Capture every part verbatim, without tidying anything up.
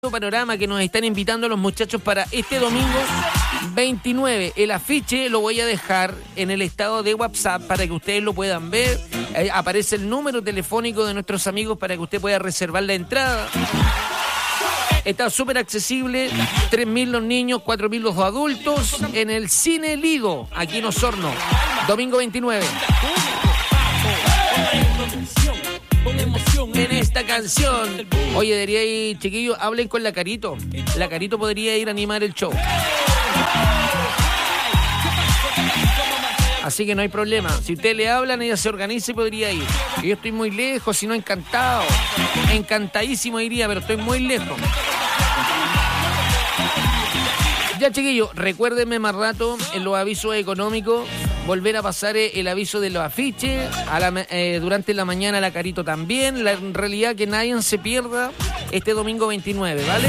panorama que nos están invitando los muchachos para este domingo veintinueve. El afiche lo voy a dejar en el estado de WhatsApp para que ustedes lo puedan ver. Eh, aparece el número telefónico de nuestros amigos para que usted pueda reservar la entrada. Está súper accesible, tres mil los niños, cuatro mil los adultos, en el Cine Lido, aquí en Osorno, domingo veintinueve. En esta canción, oye, debería ir, chiquillos, hablen con la Carito. La Carito podría ir a animar el show. Así que no hay problema. Si ustedes le hablan, ella se organiza y podría ir. Yo estoy muy lejos, si no, encantado. Encantadísimo iría, pero estoy muy lejos. Ya, chiquillos, recuérdenme más rato en los avisos económicos. Volver a pasar el aviso de los afiches. A la, eh, durante la mañana la Carito también. La, en realidad que nadie se pierda este domingo veintinueve, ¿vale?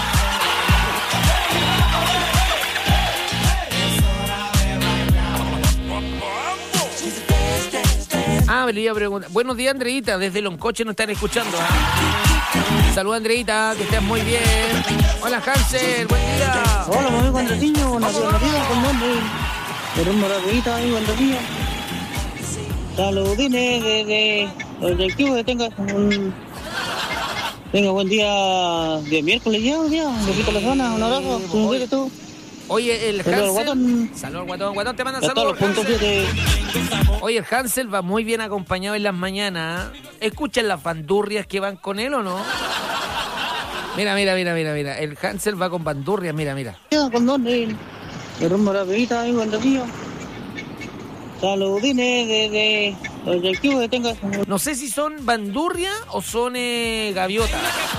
Ah, me le iba a preguntar. Buenos días, Andreita. Desde Loncoche nos están escuchando. ¿eh? Saludos, Andreita. Que estés muy bien. Hola, Hansel. Buen día. Hola, mami, cuando niño. Buenos días, con nombre. Pero un moradita ahí, buenos días. Saludines desde el directivo que tenga un... Tenga buen día de miércoles ya, un día. Me quito la zona, un abrazo. ¿Cómo ves tú? Oye, el Saludos, Hansel... Guatón. Saludos, Guatón. Guatón, te manda Hasta saludos, los puntos Hansel. siete. Oye, el Hansel va muy bien acompañado en las mañanas. ¿eh? ¿Escuchan las bandurrias que van con él o no? Mira, mira, mira, mira, mira. El Hansel va con bandurrias, mira, mira. Con nombre. Pero un moradita ahí, buenos días. Saludines desde el directivo que tenga... No sé si son bandurria o son eh, gaviota.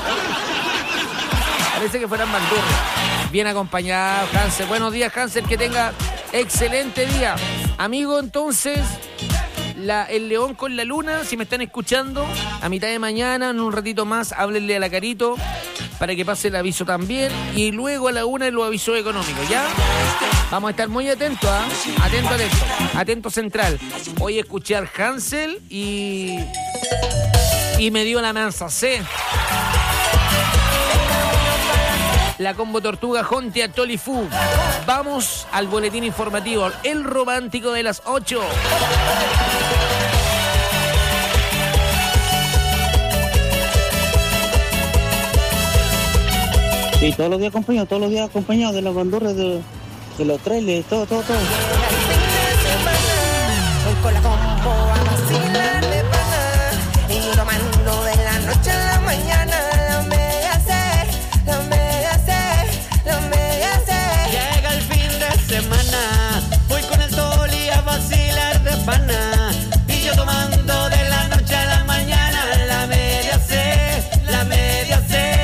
Parece que fueran bandurrias. Bien acompañado, Hansel. Buenos días, Hansel. Que tenga excelente día. Amigo, entonces, la, el león con la luna, si me están escuchando, a mitad de mañana, en un ratito más, háblenle a la Carito para que pase el aviso también. Y luego a la una los avisos económicos, ¿ya? Vamos a estar muy atentos, ¿ah? ¿eh? Atento, atento. Atento central. Hoy escuché al Hansel y... Y me dio la mansa C. La combo Tortuga Jonte a Tolifú. Vamos al boletín informativo, el romántico de las ocho. Sí, todos los días acompañado, todos los días acompañado de las bandurras, de, de los trailers, todo, todo, todo. Voy con la combo a vacilar de pana y tomando de la noche a la mañana. La media C, la media C, la media C. Llega el fin de semana, voy con el Toli a vacilar de pana y yo tomando de la noche a la mañana. La media C, la media C.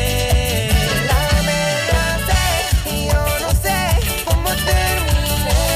La media C y yo no sé cómo terminé.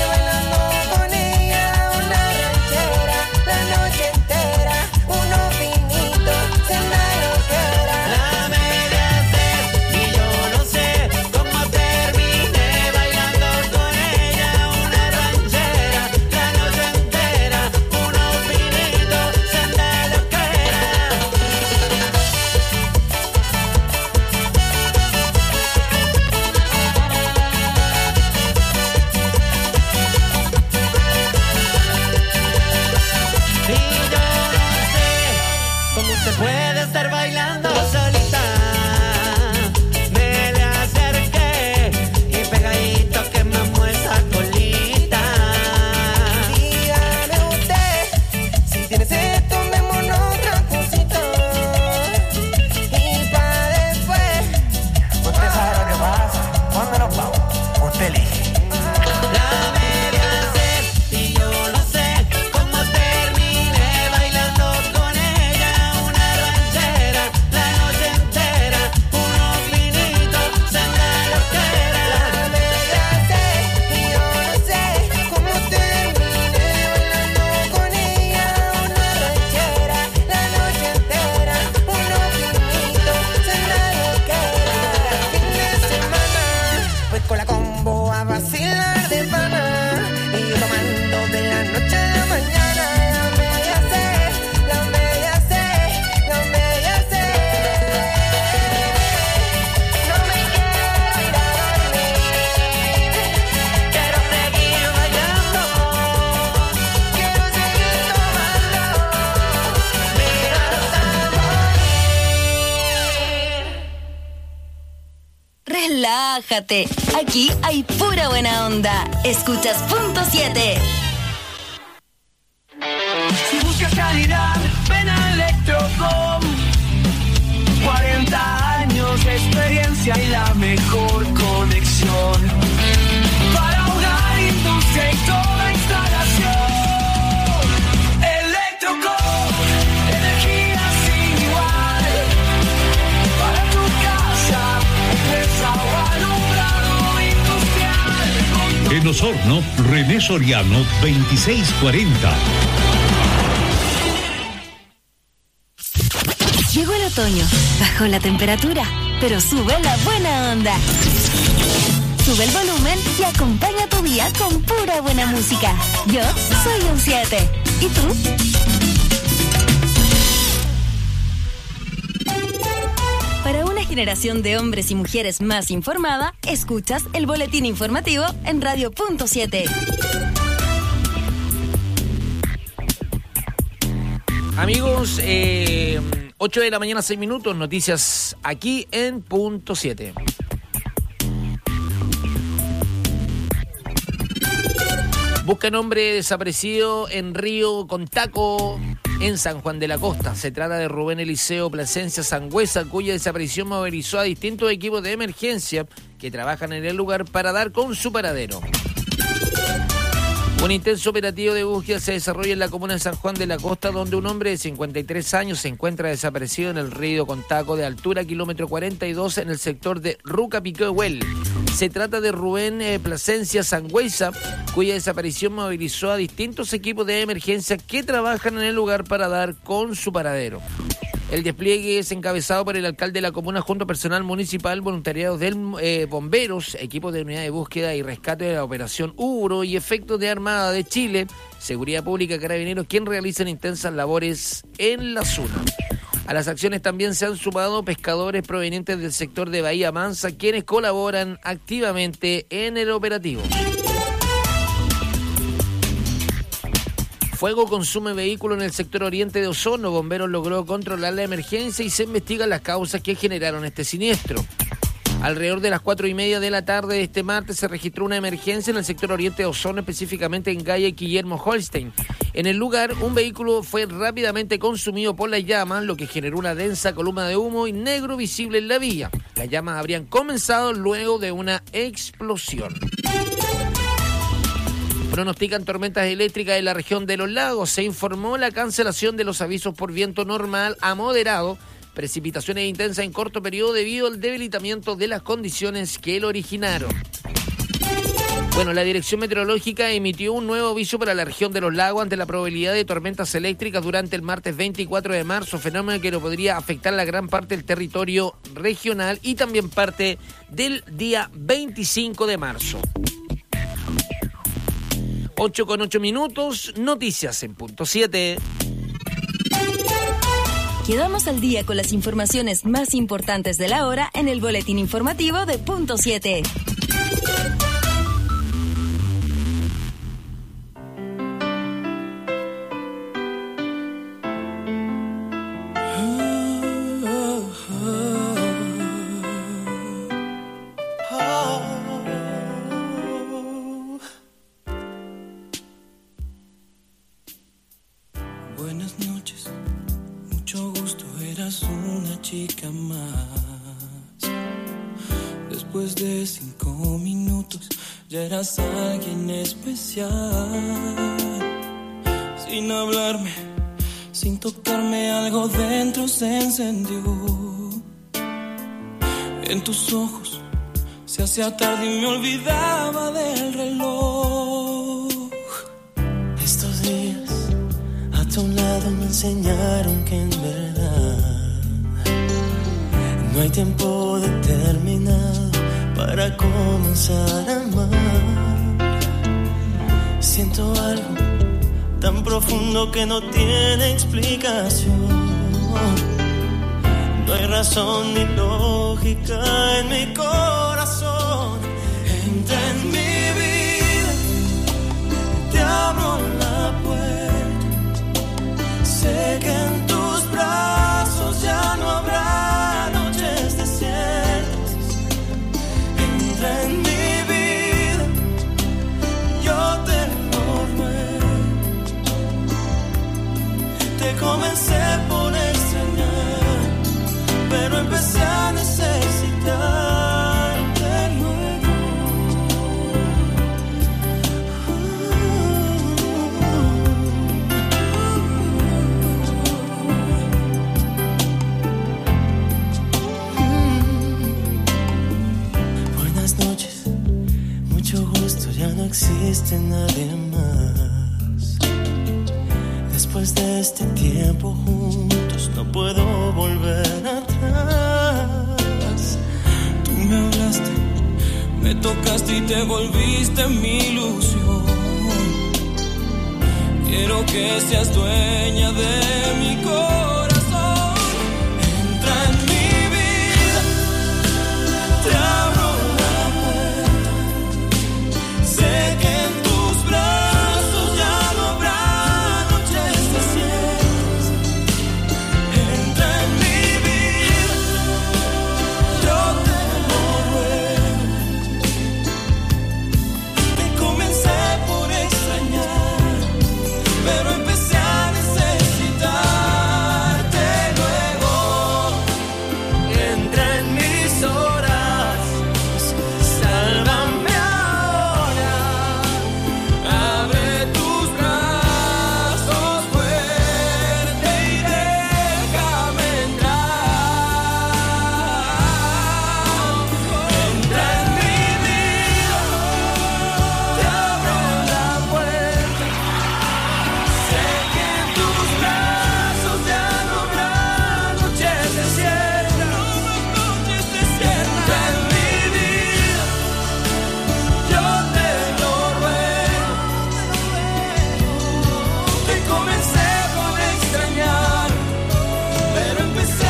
relájate. Aquí hay pura buena onda. Escuchas Punto siete. Si buscas calidad, ven a Electrocom. cuarenta años de experiencia y la mejor conexión. Para hogar, industria y toda instalación. Electrocom, energía sin igual. Para tu casa, empresa o alumbrado industrial. En Osorno, René Soriano, veintiséis cuarenta. Llegó el otoño, bajó la temperatura, pero sube la buena onda. Sube el volumen y acompaña tu día con pura buena música. Yo soy un siete. ¿Y tú? Para una generación de hombres y mujeres más informada, escuchas el boletín informativo en Radio Punto siete. Amigos, eh, ocho de la mañana, seis minutos, noticias aquí en Punto siete. Buscan hombre desaparecido en Río Contaco, en San Juan de la Costa. Se trata de Rubén Eliseo Plasencia Sangüesa, cuya desaparición movilizó a distintos equipos de emergencia que trabajan en el lugar para dar con su paradero. Un intenso operativo de búsqueda se desarrolla en la comuna de San Juan de la Costa, donde un hombre de cincuenta y tres años se encuentra desaparecido en el río Contaco de altura, kilómetro cuarenta y dos, en el sector de Rucapiquehuel. Se trata de Rubén eh, Plasencia Sangüesa, cuya desaparición movilizó a distintos equipos de emergencia que trabajan en el lugar para dar con su paradero. El despliegue es encabezado por el alcalde de la comuna junto a personal municipal, voluntariados del eh, bomberos, equipos de unidad de búsqueda y rescate de la operación Uro y efectos de Armada de Chile, Seguridad Pública, Carabineros, quien realizan intensas labores en la zona. A las acciones también se han sumado pescadores provenientes del sector de Bahía Mansa, quienes colaboran activamente en el operativo. Fuego consume vehículo en el sector oriente de Osorno. Bomberos logró controlar la emergencia y se investigan las causas que generaron este siniestro. Alrededor de las cuatro y media de la tarde de este martes se registró una emergencia en el sector oriente de Osorno, específicamente en calle Guillermo Holstein. En el lugar, un vehículo fue rápidamente consumido por las llamas, lo que generó una densa columna de humo y negro visible en la vía. Las llamas habrían comenzado luego de una explosión. Pronostican tormentas eléctricas en la región de Los Lagos. Se informó la cancelación de los avisos por viento normal a moderado, precipitaciones intensas en corto periodo debido al debilitamiento de las condiciones que lo originaron. Bueno, la Dirección Meteorológica emitió un nuevo aviso para la región de Los Lagos ante la probabilidad de tormentas eléctricas durante el martes veinticuatro de marzo, fenómeno que no podría afectar la gran parte del territorio regional y también parte del día veinticinco de marzo. ocho con ocho minutos, noticias en Punto siete. Quedamos al día con las informaciones más importantes de la hora en el boletín informativo de Punto siete. chica más. Después de cinco minutos ya eras alguien especial. Sin hablarme, sin tocarme, algo dentro se encendió. En tus ojos se hacía tarde y me olvidaba del reloj. Estos días a tu lado me enseñaron que en verdad no hay tiempo determinado para comenzar a amar. Siento algo tan profundo que no tiene explicación. No hay razón ni lógica en mi corazón. Entra en mi vida, te abro la puerta. Sé que en tus brazos ya no habrá noches desiertas. Buenas noches, mucho gusto, ya no existe nadie más. Después de este tiempo juntos no puedo volver atrás. Tú me hablaste, me tocaste y te volviste mi ilusión. Quiero que seas dueña de mi corazón. Entra en mi vida, te abro la puerta. Sé que en tus brazos ya no habrá noches desiertas. Entra en mi vida, yo te lo ruego. Te comencé por extrañar, pero empecé a necesitarte luego. Entra en mis horas, sálvame ahora. Abre tus brazos fuerte y déjame entrar. Entra en mi vida, te abro la puerta. Sé que en tus brazos ya no habrá noches desiertas. Entra en mi vida, yo te lo ruego. Te comencé por extrañar, pero empecé a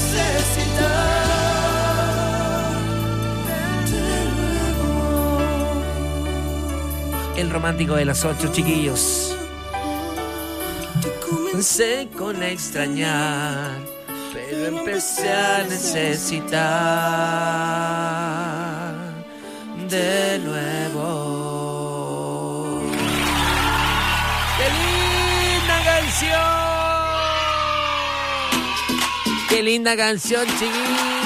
necesitarte. El romántico de las ocho, chiquillos. Comencé con extrañar, pero empecé a necesitar de nuevo. ¡Qué linda canción! ¡Qué linda canción, chiquillos!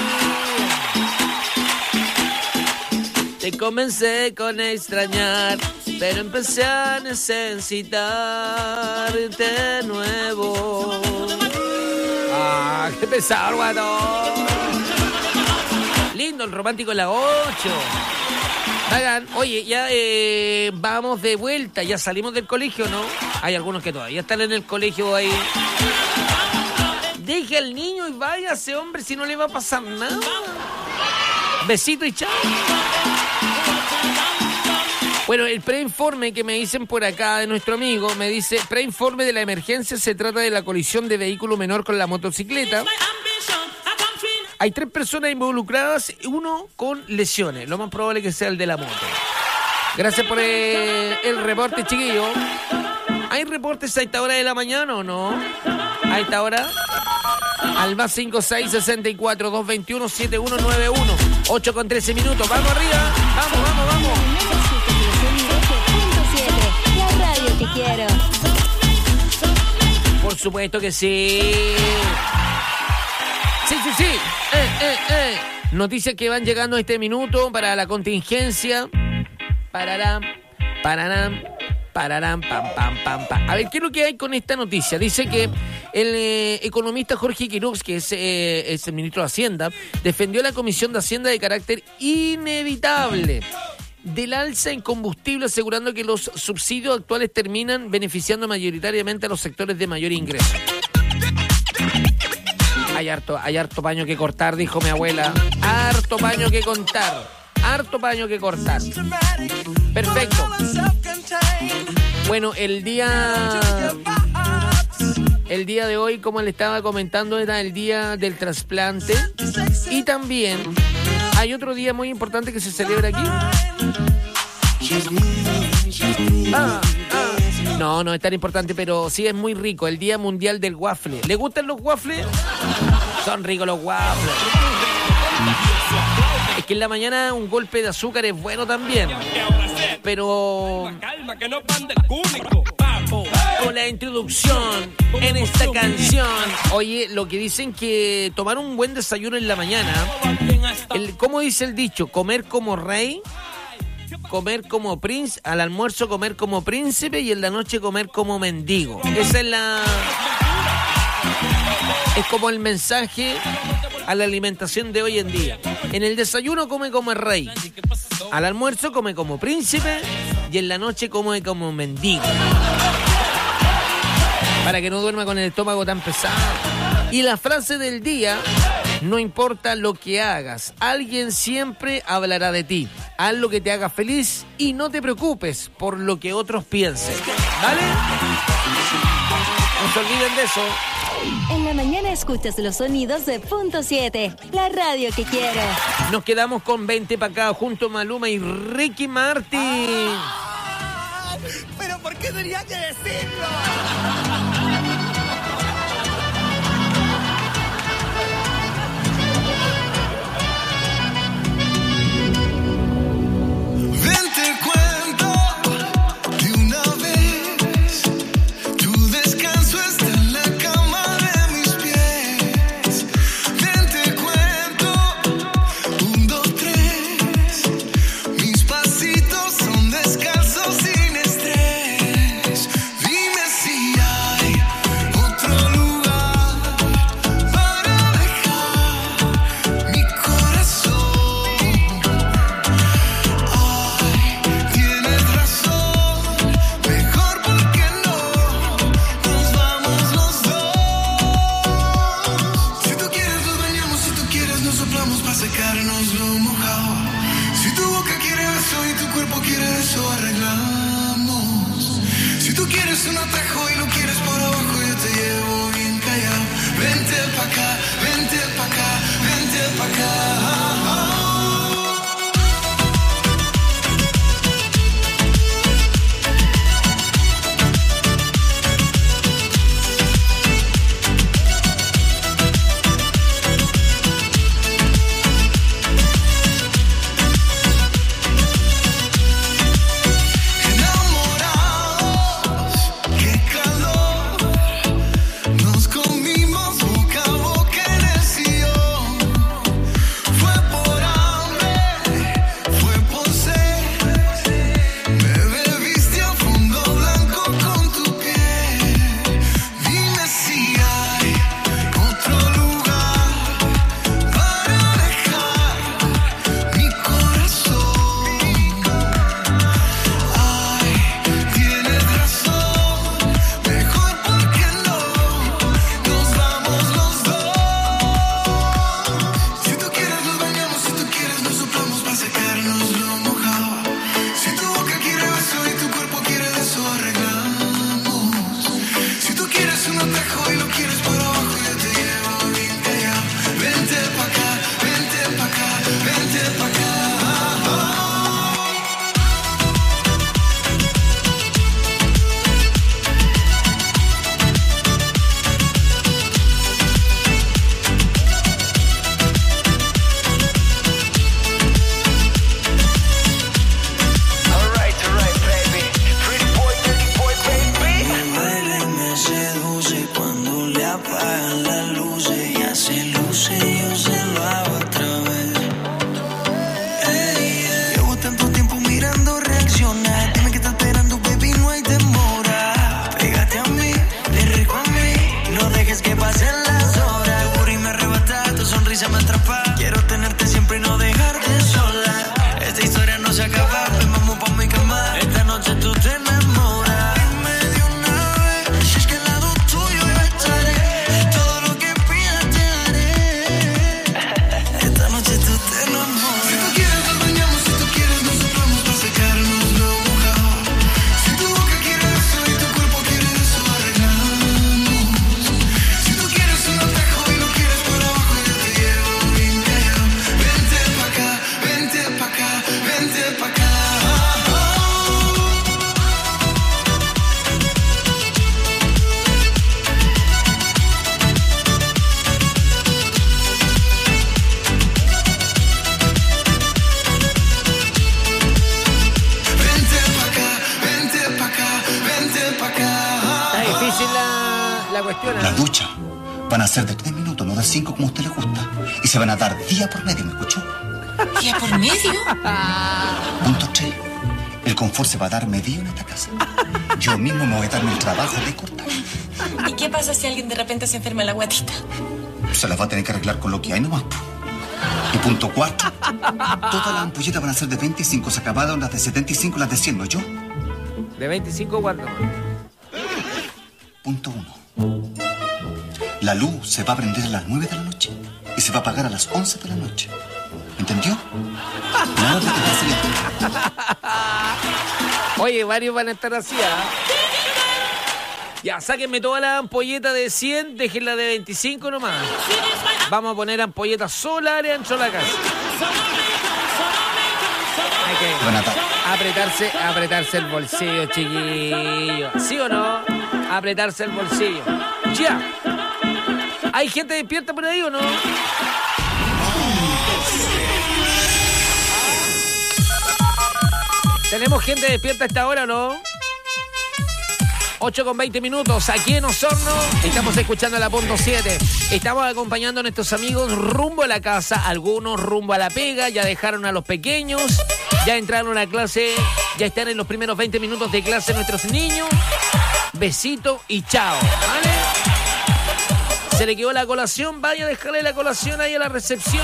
Te comencé con extrañar, pero empecé a necesitar de nuevo. ¡Ah, qué pesado, guato! Lindo el romántico en la ocho. Hagan, oye, ya eh, vamos de vuelta, ya salimos del colegio, ¿no? Hay algunos que todavía están en el colegio ahí. Deje al niño y váyase, hombre, si no le va a pasar nada. Besito y chao. Bueno, el preinforme que me dicen por acá de nuestro amigo, me dice, preinforme de la emergencia, se trata de la colisión de vehículo menor con la motocicleta. Hay tres personas involucradas, uno con lesiones, lo más probable que sea el de la moto. Gracias por el, el reporte, chiquillo. ¿Hay reportes a esta hora de la mañana o no? A esta hora, al más cinco seis seis cuatro dos dos uno siete uno nueve uno, ocho con trece minutos, vamos arriba, vamos, vamos, vamos. La radio que quiero. Por supuesto que sí. Sí, sí, sí. Eh, eh, eh. Noticias que van llegando a este minuto para la contingencia. Pararán, pararán, pararán, pam, pam, pam, pam. A ver, ¿qué es lo que hay con esta noticia? Dice que el eh, economista Jorge Quiroz, que es, eh, es el ministro de Hacienda, defendió la Comisión de Hacienda de carácter inevitable del alza en combustible, asegurando que los subsidios actuales terminan beneficiando mayoritariamente a los sectores de mayor ingreso. Hay harto, hay harto paño que cortar, dijo mi abuela. Harto paño que contar. Harto paño que cortar. Perfecto. Bueno, el día... El día de hoy, como le estaba comentando, era el día del trasplante. Y también hay otro día muy importante que se celebra aquí. Ah, ah. No, no es tan importante, pero sí es muy rico. El Día Mundial del Waffle. ¿Le gustan los waffles? Son ricos los waffles. Es que en la mañana un golpe de azúcar es bueno también. Pero... con la introducción en esta canción. Oye, lo que dicen que tomar un buen desayuno en la mañana, el, ¿cómo dice el dicho? Comer como rey, comer como príncipe, al almuerzo comer como príncipe y en la noche comer como mendigo. Esa es la... es como el mensaje a la alimentación de hoy en día. En el desayuno come como el rey, al almuerzo come como príncipe y en la noche come como mendigo. Para que no duerma con el estómago tan pesado. Y la frase del día: no importa lo que hagas, alguien siempre hablará de ti. Haz lo que te haga feliz y no te preocupes por lo que otros piensen. ¿Vale? No se olviden de eso. En la mañana escuchas los sonidos de Punto siete, la radio que quiero. Nos quedamos con veinte para acá junto a Maluma y Ricky Martin. Ah, ¿pero por qué tenía que decirlo? La ducha van a ser de tres minutos, no de cinco como a usted le gusta. Y se van a dar día por medio, ¿me escuchó? ¿Día por medio? Punto tres. El confort se va a dar medio en esta casa. Yo mismo me voy a darme el trabajo de cortar. ¿Y qué pasa si alguien de repente se enferma la guatita? Se las va a tener que arreglar con lo que hay nomás. Po. Y punto cuatro. Todas las ampolletas van a ser de veinticinco, se acabaron las de setenta y cinco y las de cien, ¿no yo? ¿De veinticinco cuánto? Punto uno. La luz se va a prender a las nueve de la noche y se va a apagar a las once de la noche. ¿Entendió? Nada de que te silencio. Oye, varios van a estar así, ¿ah? Ya, sáquenme toda la ampolleta de cien, déjenla de veinticinco nomás. Vamos a poner ampolletas solares ancho la casa. Hay que apretarse, apretarse el bolsillo, chiquillo. ¿Sí o no? Apretarse el bolsillo. Ya. ¿Hay gente despierta por ahí o no? ¿Tenemos gente despierta a esta hora o no? ocho con veinte minutos, aquí en Osorno, estamos escuchando la punto siete. Estamos acompañando a nuestros amigos rumbo a la casa, algunos rumbo a la pega, ya dejaron a los pequeños, ya entraron a clase, ya están en los primeros veinte minutos de clase nuestros niños. Besito y chao, ¿vale? Se le quedó la colación, vaya a dejarle la colación ahí a la recepción.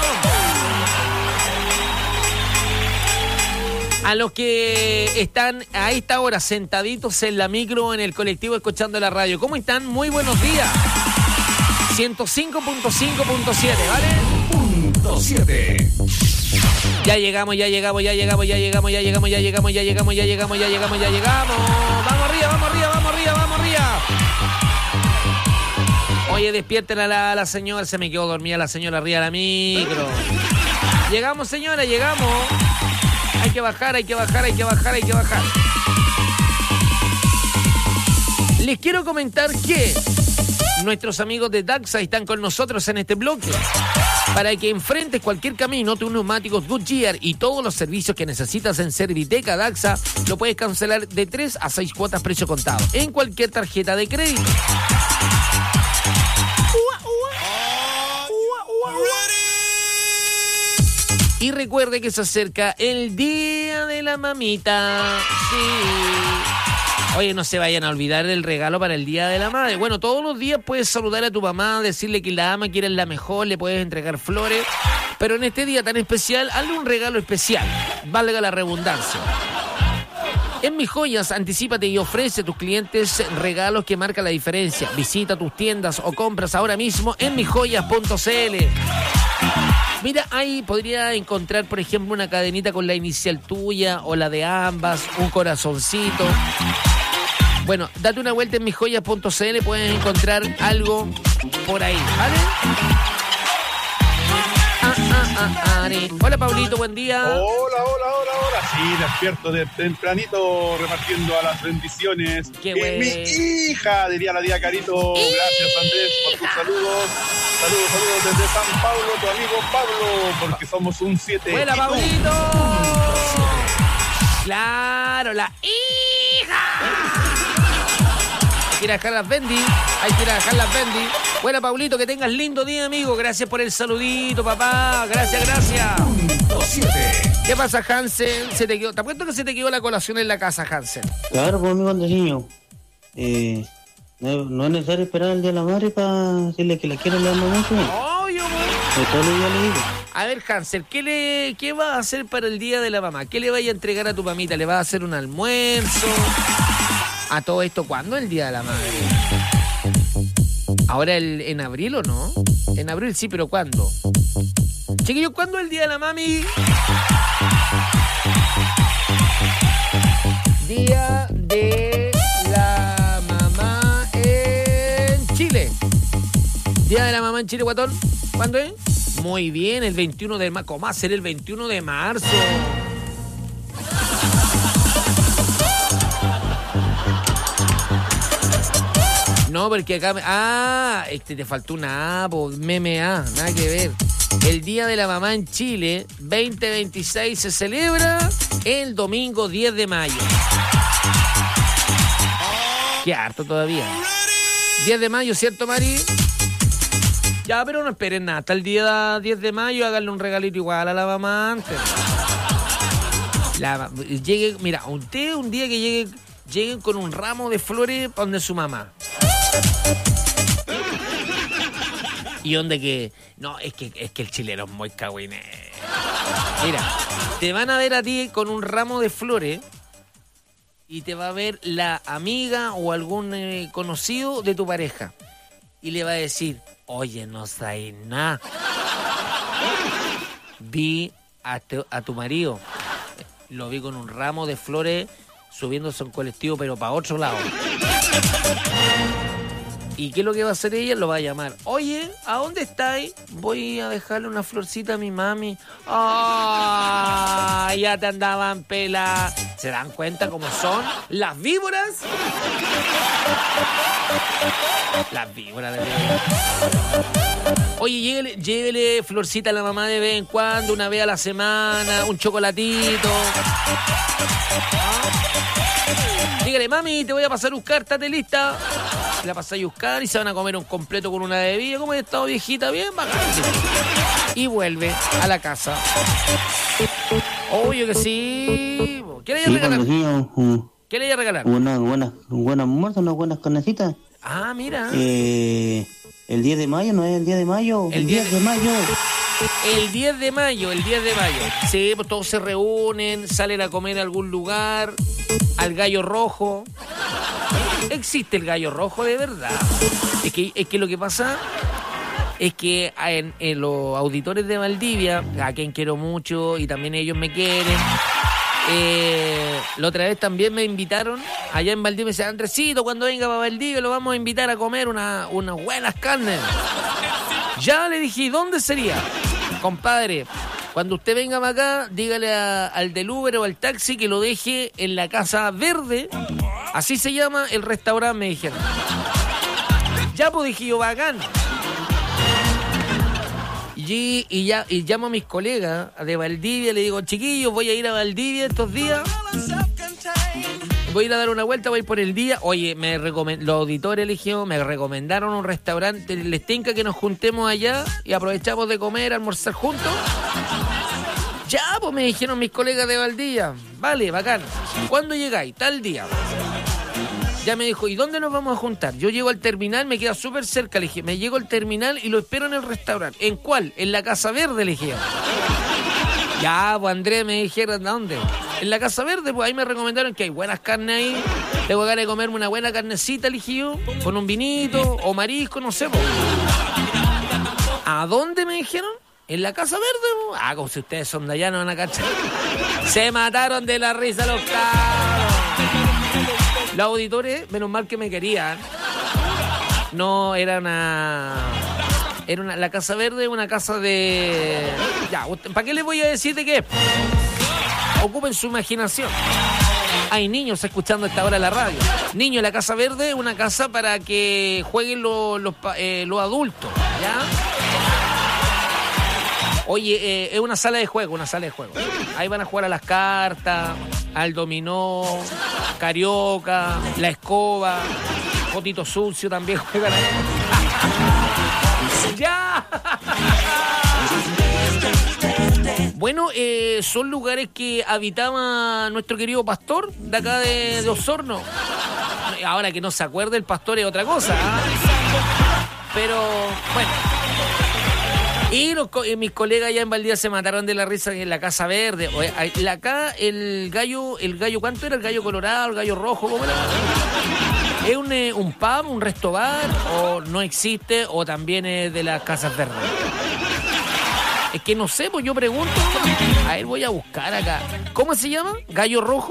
A los que están a esta hora sentaditos en la micro, en el colectivo, escuchando la radio. ¿Cómo están? Muy buenos días. ciento cinco punto cinco punto siete, ¿vale? Punto siete. Ya llegamos, ya llegamos, ya llegamos, ya llegamos, ya llegamos, ya llegamos, ya llegamos, ya llegamos, ya llegamos, ya llegamos. Vamos arriba, vamos arriba, vamos arriba, vamos arriba. Oye, despierten a la, a la señora. Se me quedó dormida la señora arriba de la micro. Llegamos, señora, llegamos. Hay que bajar, hay que bajar, hay que bajar, hay que bajar. Les quiero comentar que nuestros amigos de Daxa están con nosotros en este bloque. Para que enfrentes cualquier camino, tus neumáticos Goodyear y todos los servicios que necesitas en Serviteca Daxa, lo puedes cancelar de tres a seis cuotas precio contado en cualquier tarjeta de crédito. Y recuerde que se acerca el Día de la Mamita. Sí. Oye, no se vayan a olvidar del regalo para el Día de la Madre. Bueno, todos los días puedes saludar a tu mamá, decirle que la ama, que eres la mejor, le puedes entregar flores. Pero en este día tan especial, hazle un regalo especial. Valga la redundancia. En Mis Joyas, anticípate y ofrece a tus clientes regalos que marcan la diferencia. Visita tus tiendas o compras ahora mismo en mis joyas punto c l. Mira, ahí podría encontrar, por ejemplo, una cadenita con la inicial tuya o la de ambas, un corazoncito. Bueno, date una vuelta en mis joyas punto c l, puedes encontrar algo por ahí, ¿vale? Ah, ah, ah, Ari. Hola, Pablito, buen día. Hola, hola, hola, hola. Sí, despierto de tempranito repartiendo a las bendiciones. Qué y bueno. Mi hija, diría la tía Carito. Gracias, Andrés, por tus saludos. Saludos, saludos desde San Pablo, tu amigo Pablo, porque somos un siete. ¡Buena, Pablito! ¡Claro, la hija! Hay que ir a dejar las Bendy. Hay que ir a dejar las Bendy. Buena, Pablito, que tengas lindo día, amigo. Gracias por el saludito, papá. Gracias, gracias. ¿Qué pasa, Hansen? Se te quedó, te apuesto que se te quedó la colación en la casa, Hansen. Claro, pues, amigo, cuando niño. Eh, no, no es necesario esperar el día de la madre para decirle que la quiero y la amo mucho. Obvio, pues. Todos los días le digo. A ver, Hansel, ¿qué, le, ¿qué vas a hacer para el día de la mamá? ¿Qué le vaya a entregar a tu mamita? ¿Le vas a hacer un almuerzo? ¿A todo esto cuándo? El día de la madre. ¿Ahora el, en abril o no? En abril sí, pero ¿cuándo? Chiquillos, ¿cuándo es el día de la mami? Día de la mamá en Chile. Día de la mamá en Chile, guatón. ¿Cuándo es? Muy bien, el veintiuno de marzo. ¿Cómo va a ser el veintiuno de marzo? No, porque acá... Ah, este te faltó una A, po, meme A, nada que ver. El Día de la Mamá en Chile, veinte veintiséis, se celebra el domingo diez de mayo. Qué harto todavía. diez de mayo, ¿cierto, Mari? Ya, pero no esperen nada. Hasta el día diez de mayo, háganle un regalito igual a la mamá antes. La, llegue, mira, usted un día que llegue, lleguen con un ramo de flores donde su mamá. Y onda que... No, es que, es que el chileno es muy cagüine. Mira, te van a ver a ti con un ramo de flores y te va a ver la amiga o algún eh, conocido de tu pareja. Y le va a decir, oye, no sabes nada. Vi a, te, a tu marido. Lo vi con un ramo de flores subiéndose a un colectivo, pero para otro lado. ¿Y qué es lo que va a hacer ella? Lo va a llamar. Oye, ¿a dónde estáis? Voy a dejarle una florcita a mi mami. ¡Ah! Ya te andaban pela. ¿Se dan cuenta cómo son las víboras? Las víboras de vida. Oye, llévele, llévele florcita a la mamá de vez en cuando, una vez a la semana, un chocolatito. Dígale, mami, te voy a pasar a buscar, estate lista. La pasáis a buscar y se van a comer un completo con una bebida. ¿Cómo he estado, viejita? Bien, bacán. Y vuelve a la casa. Obvio que sí. ¿Qué le voy a regalar? Uh, ¿Qué le voy a regalar? Una buena, un buen almuerzo, unas buenas carnecitas. Ah, mira. Eh, el diez de mayo, ¿no es el diez de mayo? El, el diez de mayo. El diez de mayo, el diez de mayo. Sí, pues todos se reúnen, salen a comer a algún lugar, al gallo rojo. ¿Existe el gallo rojo de verdad? Es que, es que lo que pasa es que en, en los auditores de Valdivia, a quien quiero mucho y también ellos me quieren, eh, la otra vez también me invitaron allá en Valdivia. Me decían, Andresito, cuando venga para Valdivia lo vamos a invitar a comer una, unas buenas carnes. Ya le dije, ¿dónde sería? Compadre, cuando usted venga para acá, dígale a, al del Uber o al taxi que lo deje en la Casa Verde. Así se llama el restaurante, me dijeron. Ya, pues dije yo, bacán. Y, y, ya, y llamo a mis colegas de Valdivia, le digo, chiquillos, voy a ir a Valdivia estos días. Voy a ir a dar una vuelta, voy por el día. Oye, me recomend... los auditores eligieron, me recomendaron un restaurante. Les tinca que nos juntemos allá y aprovechamos de comer, almorzar juntos. Ya, pues me dijeron mis colegas de Valdivia. Vale, bacán. ¿Cuándo llegáis? Tal día. Ya me dijo, ¿y dónde nos vamos a juntar? Yo llego al terminal, me queda súper cerca. Le dije, me llego al terminal y lo espero en el restaurante. ¿En cuál? En la Casa Verde, le dije. Ya, pues Andrés, me dijeron, ¿a dónde? En la Casa Verde, pues ahí me recomendaron que hay buenas carnes ahí. Tengo ganas de comerme una buena carnecita, le dije yo, con un vinito o marisco, no sé. Pues. ¿A dónde me dijeron? ¿En la Casa Verde? Pues. Ah, como si ustedes son de allá, no van a cachar. Se mataron de la risa los cabros. Los auditores, menos mal que me querían. No, era una... Era una, la Casa Verde, una casa de... Ya, ¿para qué les voy a decir de qué? Ocupen su imaginación. Hay niños escuchando a esta hora la radio. Niños, la Casa Verde es una casa para que jueguen los, los, eh, los adultos, ¿ya? Oye, eh, es una sala de juego, una sala de juego. Ahí van a jugar a las cartas, al dominó, carioca, la escoba, Fotito Sucio también juegan ahí. ¡Ya! Bueno, eh, son lugares que habitaba nuestro querido pastor de acá de, de Osorno. Ahora que no se acuerde el pastor es otra cosa, ¿eh? Pero, bueno. Y los, eh, mis colegas allá en Valdivia se mataron de la risa en la Casa Verde. O, eh, acá el gallo, el gallo, ¿cuánto era? ¿El gallo colorado, el gallo rojo? ¿Cómo era? ¿Es un, eh, un pub, un resto bar? ¿O no existe? ¿O también es de las Casas Verdes? Es que no sé, pues yo pregunto. A ver, voy a buscar acá. ¿Cómo se llama? ¿Gallo rojo?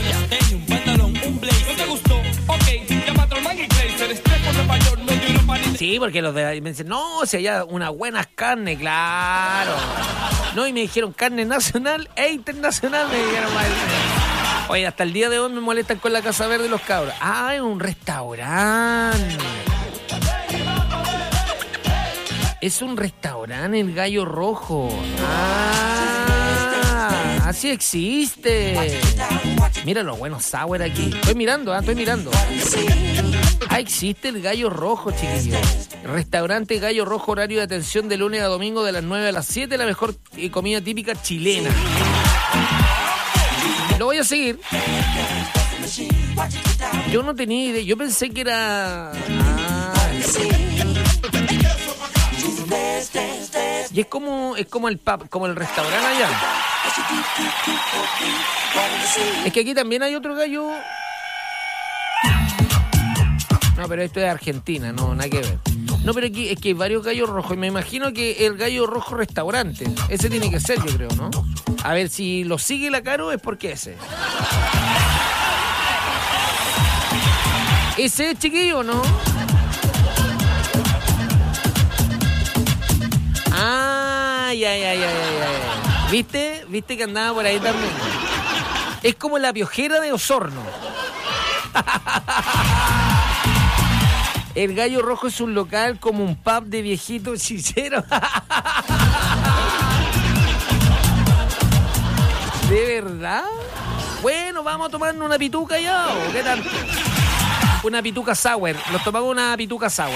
Sí, porque los de me dicen, no, si hay unas buenas carnes, claro. No, y me dijeron carne nacional e internacional, me dijeron. Oye, hasta el día de hoy me molestan con la Casa Verde los cabros. Ah, es un restaurante. Es un restaurante, el Gallo Rojo. Ah, así existe. Mira los buenos sour aquí. Estoy mirando, ah, estoy mirando. Ah, existe el Gallo Rojo, chiquillos. Restaurante Gallo Rojo, horario de atención de lunes a domingo de las nueve a las siete. La mejor comida típica chilena. Lo voy a seguir. Yo no tenía idea. Yo pensé que era... Ah, Y es como, es como el pub, como el restaurante allá. Es que aquí también hay otro gallo. No, pero esto es Argentina, no, nada que ver. No, pero aquí es que hay varios gallos rojos y me imagino que el gallo rojo restaurante, ese tiene que ser, yo creo, ¿no? A ver, si lo sigue la Caro es porque ese. ¿Ese es, chiquillo, no? Ah, ya, ya, ya, ya, ya. ¿Viste? ¿Viste que andaba por ahí también? Es como la piojera de Osorno. El Gallo Rojo es un local como un pub de viejitos chicheros. ¿De verdad? Bueno, vamos a tomarnos una pituca ya, ¿o qué tal? Una pituca sour. Nos tomamos una pituca sour.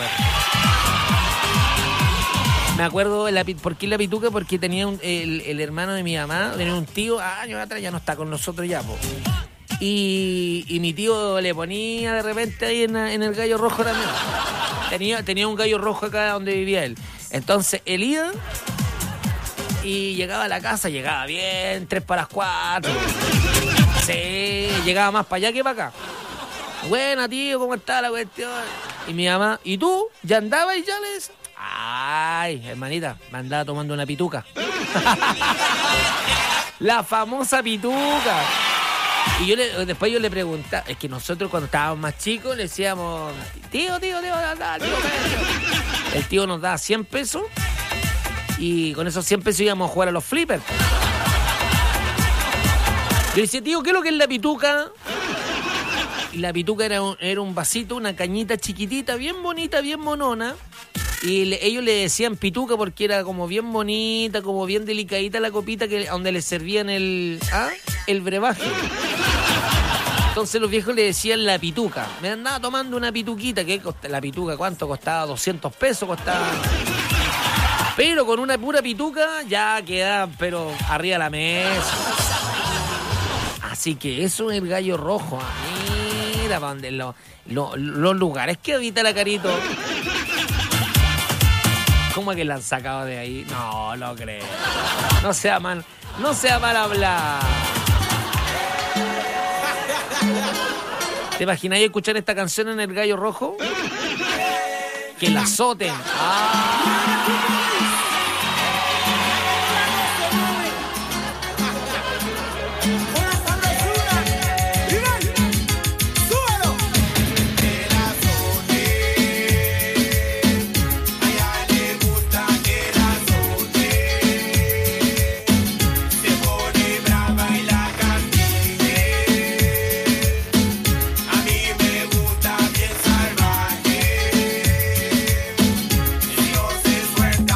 Me acuerdo, la, ¿por qué la pituca? Porque tenía un, el, el hermano de mi mamá, tenía un tío, años atrás, ya no está con nosotros ya, po. Y, y mi tío le ponía de repente ahí en, en el Gallo Rojo también. Tenía, tenía un gallo rojo acá donde vivía él. Entonces él iba y llegaba a la casa, llegaba bien, tres para las cuatro. Sí, llegaba más para allá que para acá. Buena, tío, ¿cómo está la cuestión? Y mi mamá, ¿y tú? ¿Ya andabas y ya les? Ay, hermanita, me andaba tomando una pituca. La famosa pituca. Y yo le, después yo le preguntaba, es que nosotros cuando estábamos más chicos le decíamos, tío, tío, tío, anda, tío, tío. El tío nos daba cien pesos y con esos cien pesos íbamos a jugar a los flippers. Yo le decía, tío, ¿qué es lo que es la pituca? Y la pituca era un, era un vasito, una cañita chiquitita, bien bonita, bien monona. Y le, ellos le decían pituca porque era como bien bonita, como bien delicadita la copita que donde le servían el, ¿ah? el brebaje. Entonces los viejos le decían la pituca. Me andaba tomando una pituquita, que la pituca, ¿cuánto costaba? doscientos pesos costaba. Pero con una pura pituca ya queda, pero arriba de la mesa. Así que eso es el Gallo Rojo. Mira, para donde lo, lo, los lugares que habita la Carito. ¿Cómo es que la han sacado de ahí? No, lo creo. No sea mal, no sea mal hablar. ¿Te imaginas escuchar esta canción en el Gallo Rojo? Que la azoten. Ah. Suelta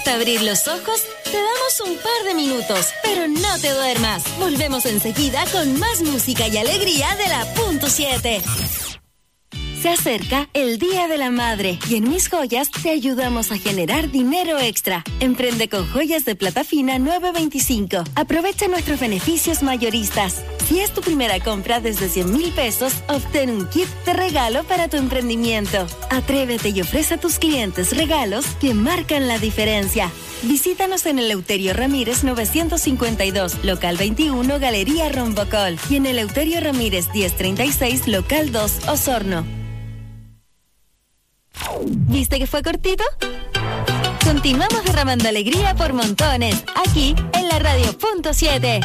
cuesta abrir los ojos? Te damos un par de minutos, pero no te duermas. Volvemos enseguida con más música y alegría de la punto siete. Se acerca el Día de la Madre y en Mis Joyas te ayudamos a generar dinero extra. Emprende con joyas de plata fina nueve veinticinco. Aprovecha nuestros beneficios mayoristas. Si es tu primera compra desde cien mil pesos, obtén un kit de regalo para tu emprendimiento. Atrévete y ofrece a tus clientes regalos que marcan la diferencia. Visítanos en Eleuterio Ramírez novecientos cincuenta y dos, local veintiuno, Galería Rombocol, y en Eleuterio Ramírez diez treinta y seis, local dos, Osorno. ¿Viste que fue cortito? Continuamos derramando alegría por montones, aquí en la radio punto siete.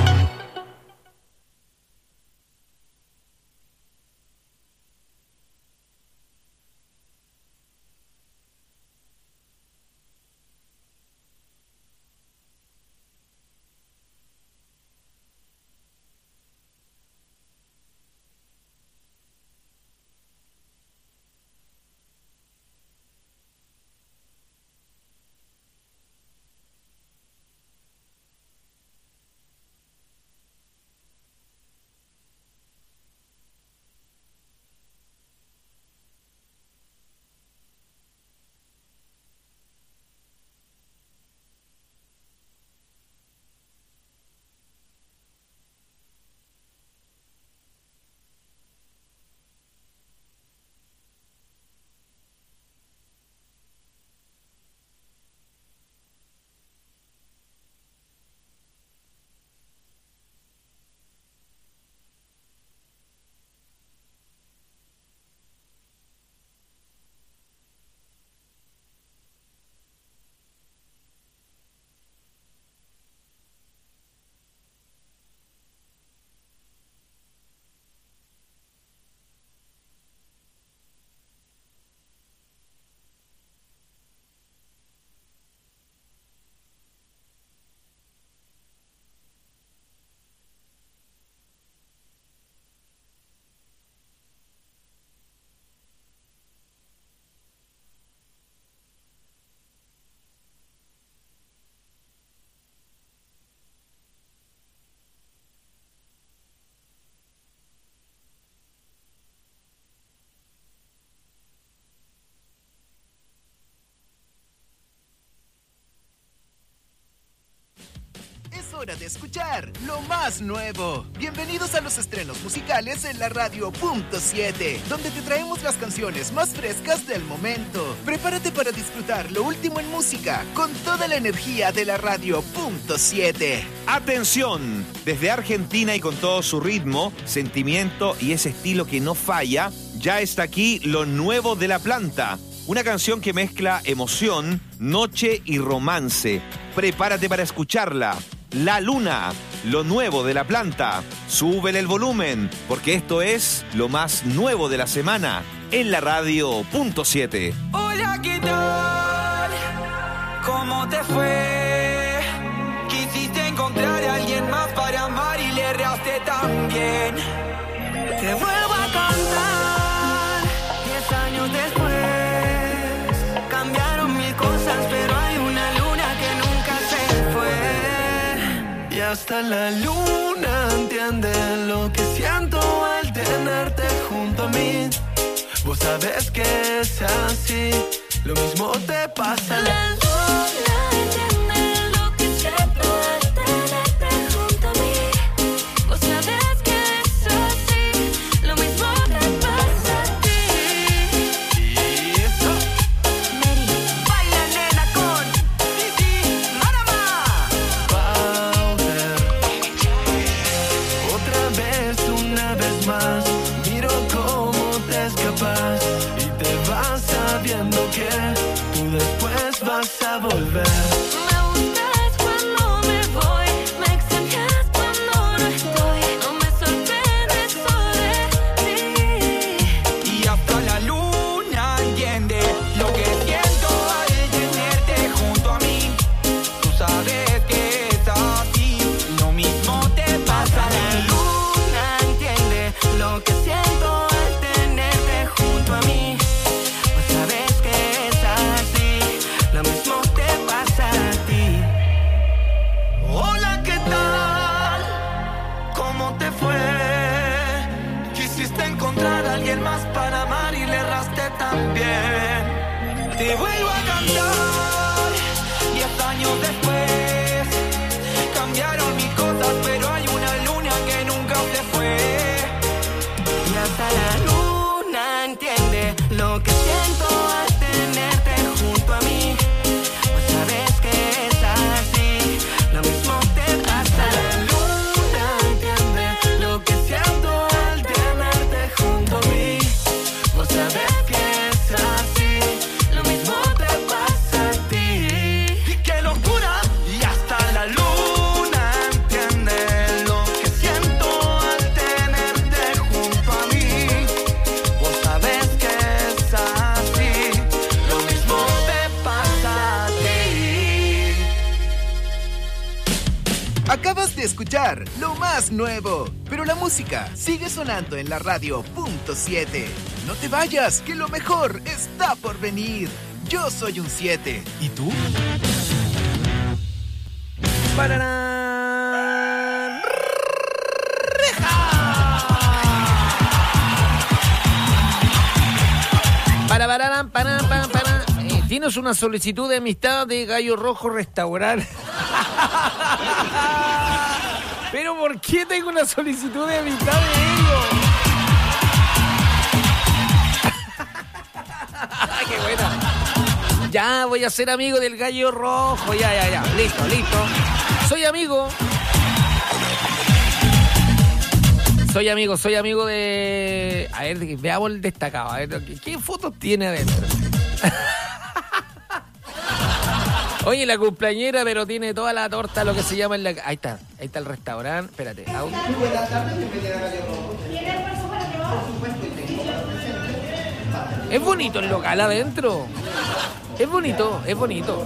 Hora de escuchar lo más nuevo. Bienvenidos a los estrenos musicales en la radio punto siete, donde te traemos las canciones más frescas del momento. Prepárate para disfrutar lo último en música con toda la energía de la radio punto siete. Atención, desde Argentina y con todo su ritmo, sentimiento y ese estilo que no falla, ya está aquí lo nuevo de La Planta. Una canción que mezcla emoción, noche y romance. Prepárate para escucharla. La Luna, lo nuevo de La Planta. Súbele el volumen, porque esto es lo más nuevo de la semana en la radio punto siete. Hola, ¿qué tal? ¿Cómo te fue? Quisiste encontrar a alguien más para amar y le erraste también. Te vuelvo a cantar, diez años después. Cambiaron mil cosas, pero hay una luna que nunca se fue. Y hasta la luna entiende lo que siento al tenerte junto a mí. Vos sabés que es así, lo mismo te pasa a la luna entiende lo que siento al tenerte junto a mí. Vos sabés que es así, lo mismo te pasa a ti. Y eso, Mary, baila nena con Titi Marama. Powder, otra vez, una vez más, miro cómo te escapas y te vas sabiendo que tú después vas a volver. Me buscas cuando me voy, me extrañas cuando no estoy. No me sorprende eso de ti. Y hasta la luna entiende lo que siento al tenerte junto a mí. Tú sabes que es así, lo mismo te pasa. La luna entiende lo que siento al tenerte junto a mí. Vos sabes que es así, lo mismo te pasa alguien más para amar y le erraste también. Te vuelvo a cantar, diez años después. Cambiaron mis cosas, pero hay una luna que nunca se fue. Y hasta la luna entiende lo que siento al tenerte junto a mí. Pues sabes que es así, lo mismo te pasa. La luna entiende lo que siento al tenerte junto a mí. Pues sabes que es así, lo mismo te pasa a ti. Y qué locura, y hasta la luna entiende lo que siento al tenerte junto a mí. Vos sabés que es así, lo mismo te pasa a ti. Acabas de escuchar lo más nuevo, pero la música sigue sonando en la radio punto siete. No te vayas, que lo mejor está por venir. Yo soy un siete. ¿Y tú? ¡Pararán! Para, pararán, parán, parán, parán. Eh, Tienes una solicitud de amistad de Gallo Rojo Restaurante. ¿Pero por qué tengo una solicitud de amistad de ellos? ¡Qué buena! Ya voy a ser amigo del Gallo Rojo. Ya, ya, ya. Listo, listo. Soy amigo. Soy amigo, soy amigo de... A ver, veamos el destacado. A ver, ¿qué, qué fotos tiene adentro? Oye, la cumpleañera, pero tiene toda la torta, lo que se llama en la... Ahí está, ahí está el restaurante. Espérate. Audio. Es bonito el local adentro. Es bonito, es bonito.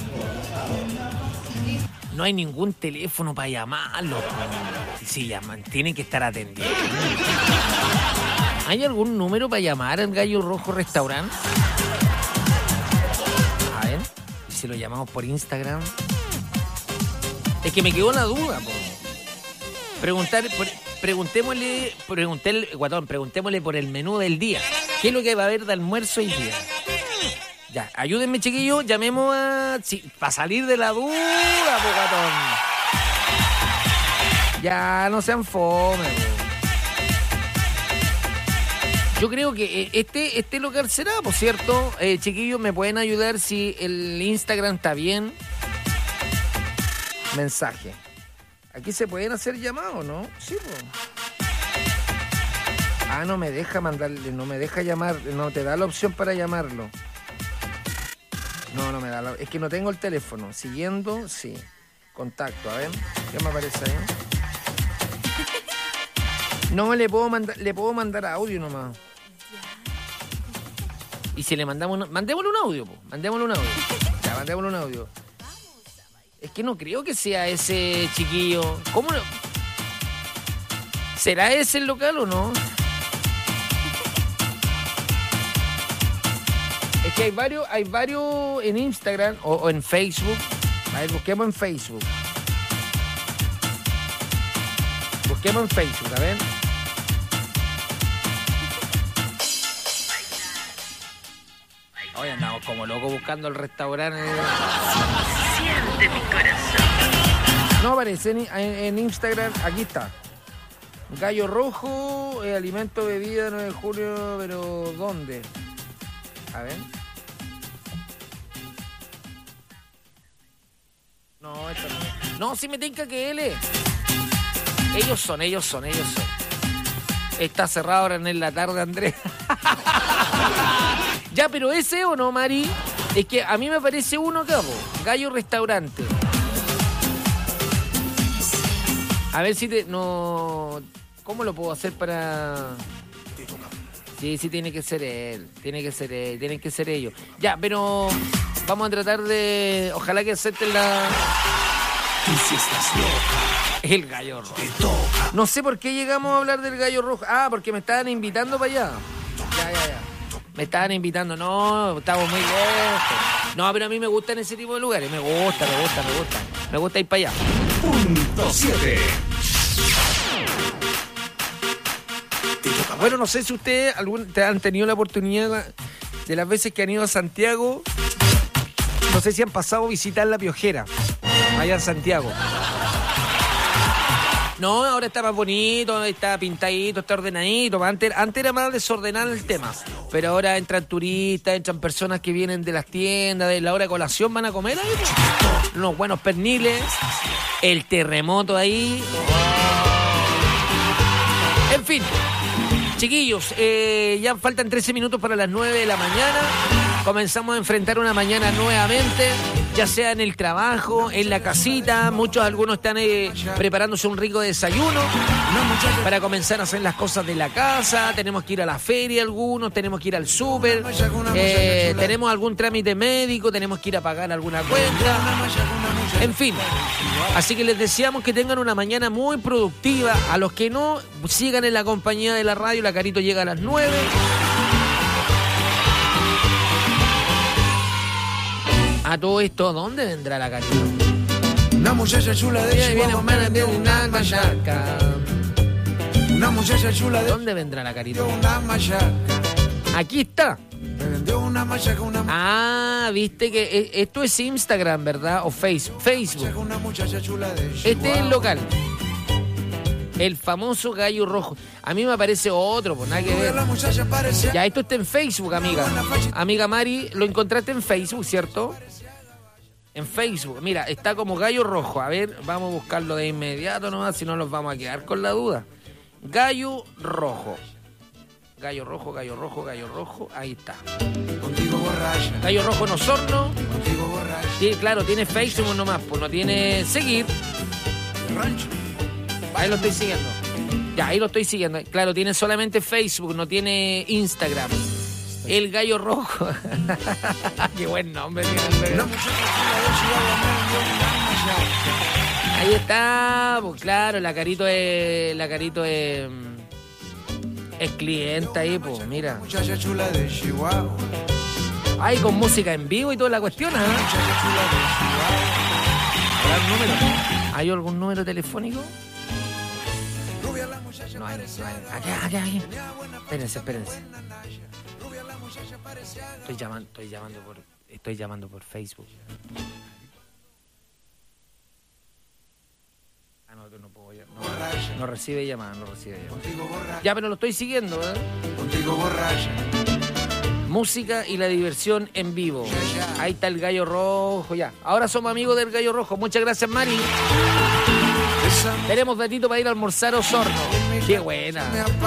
No hay ningún teléfono para llamarlo. Si llaman, tienen que estar atendiendo. ¿Hay algún número para llamar al Gallo Rojo Restaurante? A ver, si lo llamamos por Instagram. Es que me quedó la duda, po. Preguntar, por, preguntémosle, preguntémosle, guatón, preguntémosle por el menú del día. ¿Qué es lo que va a haber de almuerzo hoy día? Ya, ayúdenme, chiquillos, llamemos a... Sí, para salir de la duda, po, guatón. Ya, no sean fome, po. Yo creo que este, este local será, por cierto. Eh, chiquillos, ¿me pueden ayudar si el Instagram está bien? Mensaje. Aquí se pueden hacer llamados, ¿no? Sí, po. Ah, no me deja mandarle, no me deja llamar, no te da la opción para llamarlo. No, no me da la... Es que no tengo el teléfono. Siguiendo, sí. Contacto, a ver. ¿Qué me aparece ahí? No, le puedo mandar, le puedo mandar audio nomás. Y si le mandamos... Un... Mandémosle un audio, po. Mandémosle un audio. Ya, mandémosle un audio. Es que no creo que sea ese chiquillo. ¿Cómo no? ¿Será ese el local o no? Es que hay varios, hay varios en Instagram o, o en Facebook. A ver, busquemos en Facebook. Busquemos en Facebook, a ver. Hoy andamos como locos buscando el restaurante. Siente mi corazón. No aparece en, en, en Instagram. Aquí está. Gallo Rojo, eh, alimento, bebida, nueve de julio, pero ¿dónde? A ver. No, esto no. No, si me tinca que él es. Ellos son, ellos son, ellos son. Está cerrado ahora en la tarde, Andrés. Ya, pero ese o no, Mari. Es que a mí me parece uno acá, po. Gallo Restaurante. A ver si te... No... ¿Cómo lo puedo hacer para...? Sí, sí, tiene que ser él. Tiene que ser él. Tienen que ser ellos. Ya, pero... Vamos a tratar de... Ojalá que acepten la... Y si estás loca, el Gallo Rojo. te toca. No sé por qué llegamos a hablar del Gallo Rojo. Ah, porque me estaban invitando para allá. Ya, ya, ya. Me estaban invitando. No, estamos muy lejos. No, pero a mí me gustan ese tipo de lugares. Me gusta, me gusta, me gusta. Me gusta ir para allá. Punto siete. Te toca. Bueno, no sé si ustedes algún, te han tenido la oportunidad de las veces que han ido a Santiago. No sé si han pasado a visitar La Piojera, allá en Santiago. No, ahora está más bonito, está pintadito, está ordenadito. Antes, antes era más desordenado el tema. Pero ahora entran turistas, entran personas que vienen de las tiendas, de la hora de colación, van a comer ahí. Unos buenos perniles, el terremoto ahí. En fin, chiquillos, eh, ya faltan trece minutos para las nueve de la mañana. Comenzamos a enfrentar una mañana nuevamente, ya sea en el trabajo, en la casita. Muchos, algunos están eh, preparándose un rico desayuno para comenzar a hacer las cosas de la casa. Tenemos que ir a la feria algunos, tenemos que ir al súper, eh, tenemos algún trámite médico, tenemos que ir a pagar alguna cuenta. En fin, así que les deseamos que tengan una mañana muy productiva. A los que no, sigan en la compañía de la radio. La Carito llega a las nueve. A todo esto, ¿dónde vendrá la Carito? Una muchacha chula de Chihuahua me vendió una machaca. Una muchacha chula de... ¿Dónde vendrá la Carito? Una machaca. Aquí está. Me vendió una machaca, una machaca. Ah, viste que esto es Instagram, ¿verdad? O Facebook. Facebook. Una muchacha chula de Chihuahua. Este es el local. El famoso gallo rojo. A mí me aparece otro, pues nada que ver. Ya, esto está en Facebook, amiga. Amiga Mari, lo encontraste en Facebook, ¿cierto? En Facebook. Mira, está como gallo rojo. A ver, vamos a buscarlo de inmediato nomás, si no nos vamos a quedar con la duda. Gallo rojo. Gallo rojo, gallo rojo, gallo rojo. Ahí está. Contigo borracha. Gallo rojo en Osorno. Contigo borracha. Sí, claro, tiene Facebook nomás, pues no tiene seguir. Rancho. Ahí lo estoy siguiendo. Ya, ahí lo estoy siguiendo. Claro, tiene solamente Facebook, no tiene Instagram. El gallo rojo. Qué buen nombre tiene el gallo. Ahí está, pues claro, la Carito es. La Carito es. Es clienta ahí, pues, mira. Muchacha chula de Chihuahua. Ay, con música en vivo y toda la cuestión, ¿eh? Muchacha chula de Chihuahua. ¿Habrá un número? ¿Hay algún número telefónico? No hay, no hay. Aquí, aquí, aquí. Espérense, espérense. Estoy llamando, estoy llamando por, estoy llamando por Facebook. Ah, no, no puedo ya. No, no recibe llamada, no recibe llamada. Ya, pero lo estoy siguiendo, ¿eh? Contigo borracha. Música y la diversión en vivo. Ahí está el gallo rojo, ya. Ahora somos amigos del gallo rojo. Muchas gracias, Mari. Tenemos datito para ir a almorzar a Osorno. ¡Qué buena!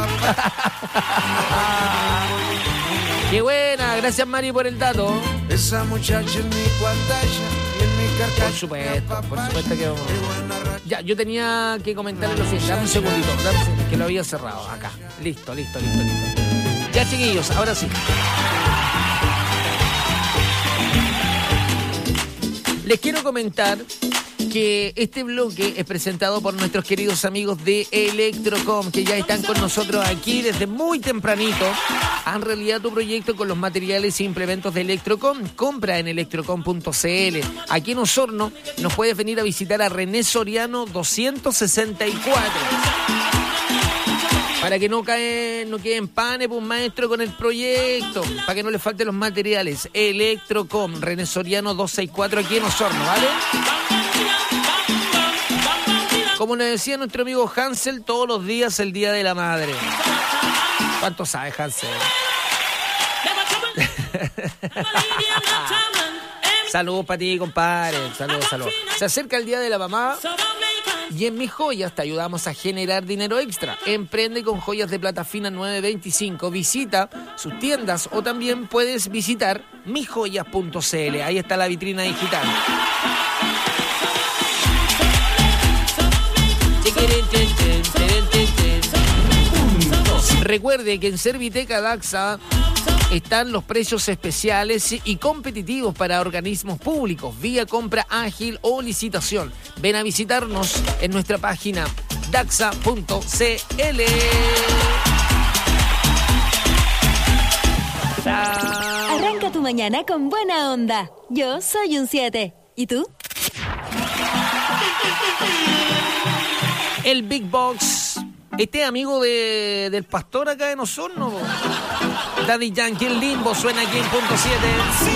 ¡Qué buena! Gracias, Mari, por el dato. Esa muchacha en mi pantalla y en mi carcacha. Por supuesto, por supuesto que vamos. Ya, yo tenía que comentarle lo siguiente. Dame un segundito, dame un segundito, que lo había cerrado. Acá. Listo, listo, listo, listo. Ya, chiquillos, ahora sí. Les quiero comentar que este bloque es presentado por nuestros queridos amigos de Electrocom, que ya están con nosotros aquí desde muy tempranito. Han realidad tu proyecto con los materiales e implementos de Electrocom. Compra en electrocom punto c l. Aquí en Osorno nos puedes venir a visitar a René Soriano doscientos sesenta y cuatro. Para que no cae, no quede en pane, pues, maestro, con el proyecto. Para que no le falten los materiales. Electrocom, René Soriano doscientos sesenta y cuatro aquí en Osorno, ¿vale? Como nos decía nuestro amigo Hansel, todos los días el Día de la Madre. ¿Cuánto sabe Hansel? Saludos para ti, compadre. Saludos, saludos. Se acerca el Día de la Mamá y en Mis Joyas te ayudamos a generar dinero extra. Emprende con joyas de plata fina nueve veinticinco. Visita sus tiendas o también puedes visitar mis joyas punto c l. Ahí está la vitrina digital. Recuerde que en Serviteca Daxa están los precios especiales y competitivos para organismos públicos, vía compra ágil o licitación. Ven a visitarnos en nuestra página daxa punto c l. Arranca tu mañana con buena onda. Yo soy un siete. ¿Y tú? El Big Box Este es amigo de, del pastor acá en Osorno. Daddy Yankee, el Limbo, suena aquí en punto siete.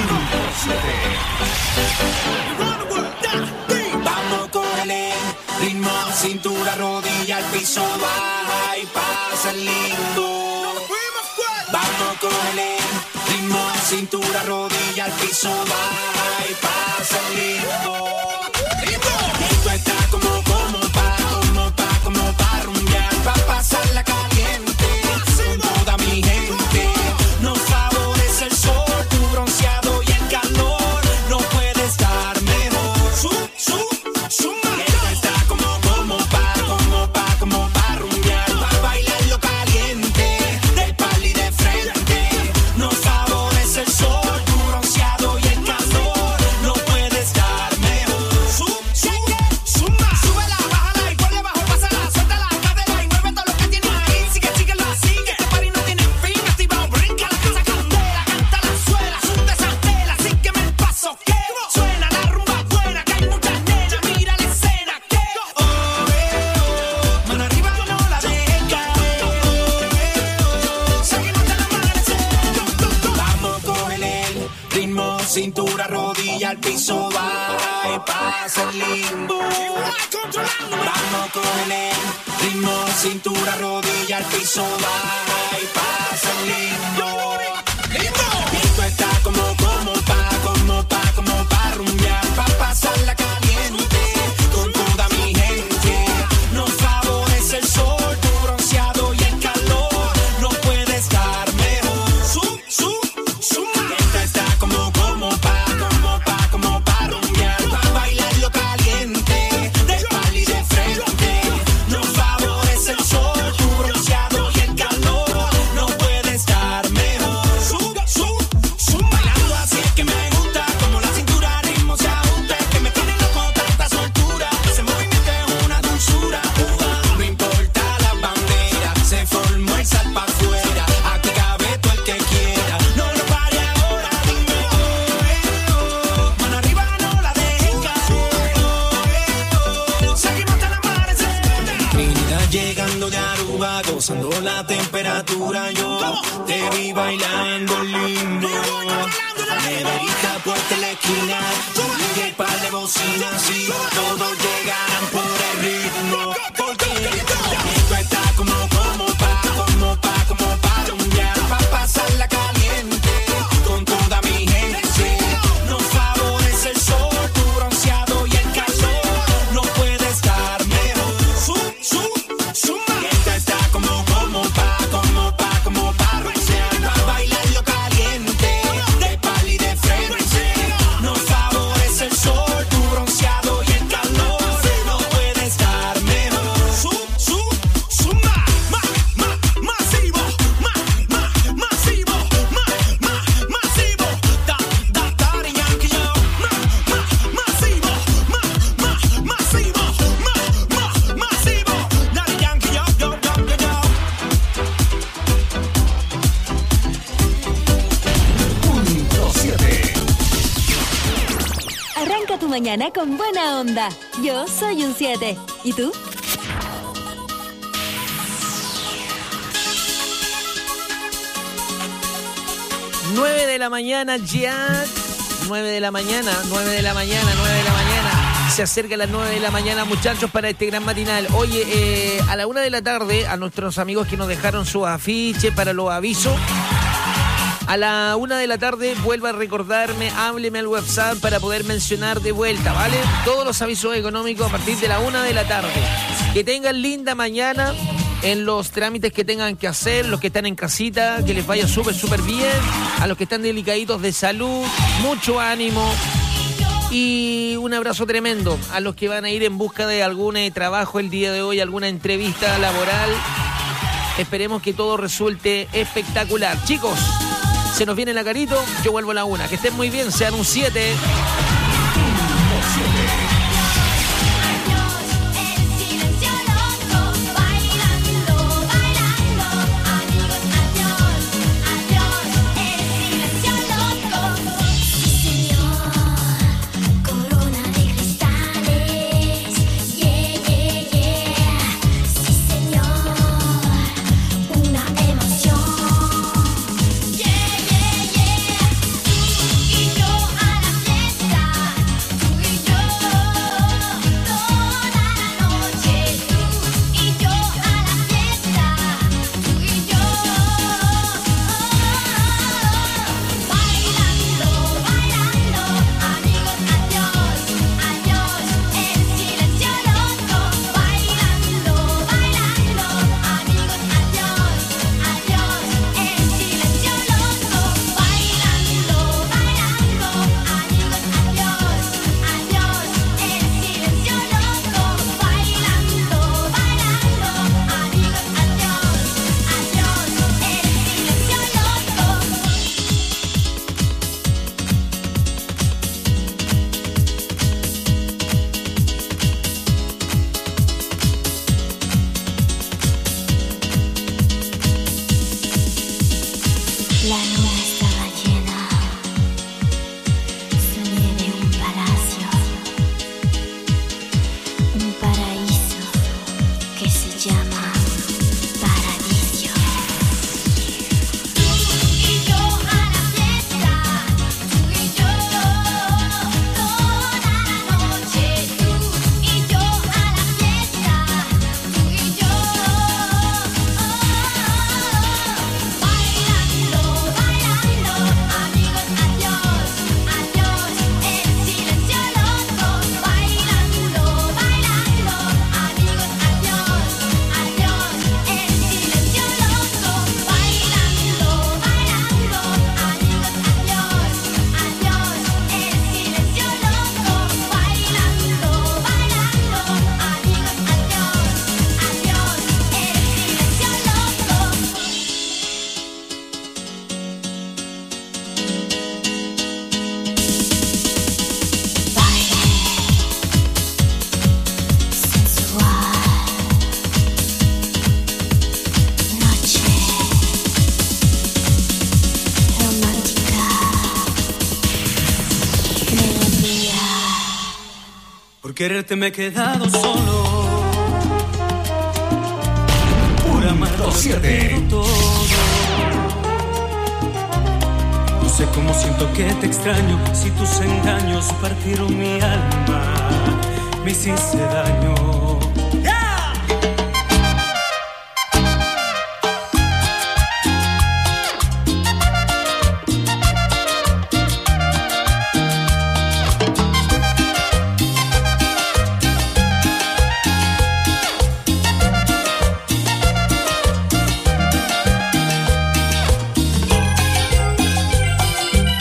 Vamos con el ritmo, cintura, rodilla, al piso, baja y pasa el Limbo. Vamos con el ritmo, cintura, rodilla, al piso, baja y pasa el Limbo. Esto está como, como pa, como pa, como pa rumbear, pa pasarla caliente con toda mi gente. Nos favorece el sol, tu bronceado y el calor, no puede estar mejor. Su, su, su, esto está como, como pa, como pa, como pa rumbear, pa bailarlo caliente, de pal y de frente. Nos favorece el sol, tu bronceado y el calor, no puede estar mejor. Su, su, suma, súbela, bájala y ponle bajo, pásala, suelta la cadera y mueve todo lo que tienes ahí. Sigue, síguelo así, que este party no tiene fin. Activa, brinca la casa candela, canta la suela, suelta esa tela, sígueme el paso que suena la rumba buena, que hay muchas nenas, mira la escena que oh, eh, oh, mano arriba no la dejes caer, oh, eh, oh, seguimos hasta el amanecer. Vamos con el ritmo, cintura, rodilla, al piso, baja y pasa el Limbo. Vamos con el ritmo, cintura, rodilla, al piso, baja y pasa el Limbo. Esto está como, como pa, como pa, como pa rumbear, pa pasarla caliente con toda mi gente. Nos favorece el sol, tu bronceado y el calor, no puede estar mejor. Su, su, suma. Esto está como, como pa, como pa, como pa rumbear, pa bailarlo caliente, de pal y de frente. Nos favorece el sol, tu bronceado y el calor, no puede estar mejor. Su, su, suma. Bailando así es que me gusta, como la cintura ritmo se ajusta, es que me tiene loco tanta soltura, ese movimiento es una dulzura. Uh, no importa la bandera, se formó el sal pa' afuera, aquí cabe todo el que quiera. No lo pare ahora, dime oh, eh, oh, mano arriba no la dejes caer, oh, eh, oh, seguimos hasta el amanecer. Trinidad llegando de Aruba, gozando la temperatura, yo te vi bailando el Limbo. Neverita puesta en la esquina, y el par de bocinas y todos llegan por el ritmo. Porque esto está como, como pa, como pa, como pa rumbear, pa pasarla caliente con toda mi gente. Nos favorece el sol, tu bronceado y el calor, no puede estar mejor. Su, su, suma. Esto está como, como pa, como pa, como pa rumbear, pa bailarlo caliente, de pal y de frente. Nos favorece el sol, tu bronceado y el calor, no puede estar mejor. Su, su, suma. Ma, ma, masivo, ma, ma, masivo, ma, ma, masivo. Da, da, Daddy Yankee, yo. Ma, ma, masivo, ma, ma, masivo, ma, ma, masivo. Daddy Yankee, yo, yo, yo, yo, yo. Punto siete. Arranca tu mañana con buena onda. Yo soy un siete. ¿Y tú? nueve de la mañana ya. nueve de la mañana, nueve de la mañana, nueve de la mañana. Se acerca a las nueve de la mañana, muchachos, para este gran matinal. Oye, eh, a la una de la tarde, a nuestros amigos que nos dejaron su afiche para los avisos, a la una de la tarde, vuelva a recordarme, hábleme al WhatsApp para poder mencionar de vuelta, ¿vale? Todos los avisos económicos a partir de la una de la tarde. Que tengan linda mañana en los trámites que tengan que hacer, los que están en casita, que les vaya súper, súper bien. A los que están delicaditos de salud, mucho ánimo. Y un abrazo tremendo a los que van a ir en busca de algún eh, trabajo el día de hoy, alguna entrevista laboral. Esperemos que todo resulte espectacular. Chicos, se nos viene la carito, yo vuelvo a la una. Que estén muy bien, sean un siete. Corona de cristales, yeah, yeah, yeah. Sí, señor. quererte me he quedado solo. Por amarte lo he perdido todo. No sé cómo siento que te extraño, si tus engaños partieron mi alma, me hiciste daño.